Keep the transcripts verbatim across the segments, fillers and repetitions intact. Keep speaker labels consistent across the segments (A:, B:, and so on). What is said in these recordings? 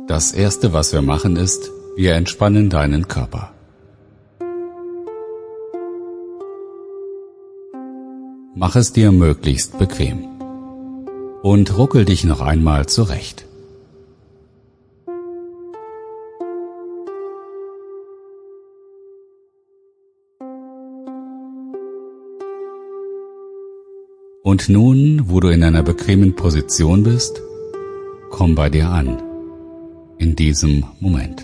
A: Das Erste, was wir machen, ist, wir entspannen deinen Körper. Mach es dir möglichst bequem und ruckel dich noch einmal zurecht. Und nun, wo du in einer bequemen Position bist, komm bei dir an, in diesem Moment.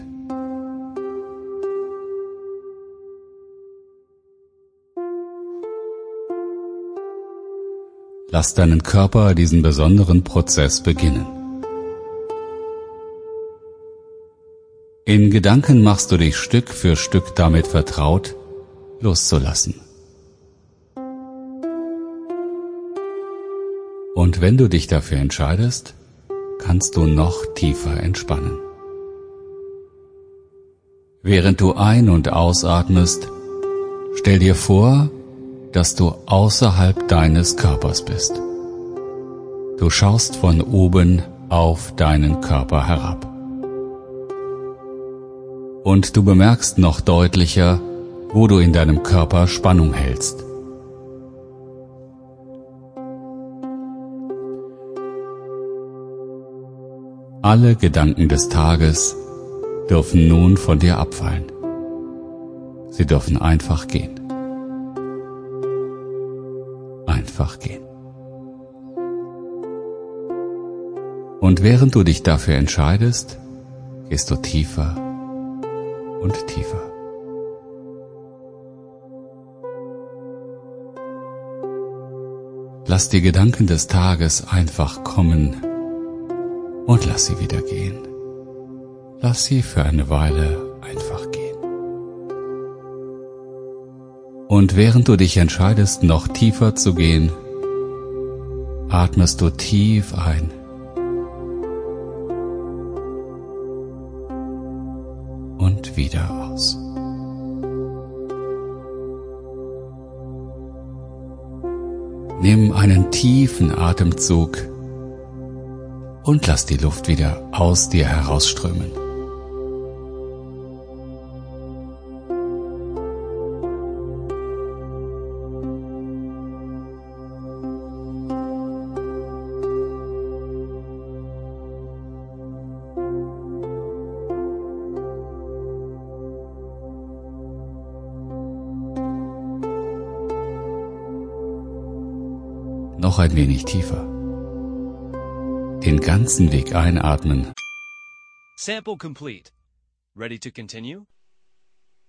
A: Lass deinen Körper diesen besonderen Prozess beginnen. In Gedanken machst du dich Stück für Stück damit vertraut, loszulassen. Und wenn du dich dafür entscheidest, kannst du noch tiefer entspannen. Während du ein- und ausatmest, stell dir vor, dass du außerhalb deines Körpers bist. Du schaust von oben auf deinen Körper herab. Und du bemerkst noch deutlicher, wo du in deinem Körper Spannung hältst. Alle Gedanken des Tages dürfen nun von dir abfallen. Sie dürfen einfach gehen. Einfach gehen. Und während du dich dafür entscheidest, gehst du tiefer und tiefer. Lass die Gedanken des Tages einfach kommen und lass sie wieder gehen. Lass sie für eine Weile einfach gehen. Und während du dich entscheidest, noch tiefer zu gehen, atmest du tief ein und wieder aus. Nimm einen tiefen Atemzug und lass die Luft wieder aus dir herausströmen. Noch ein wenig tiefer. Den ganzen Weg einatmen.
B: Sample complete. Ready to continue?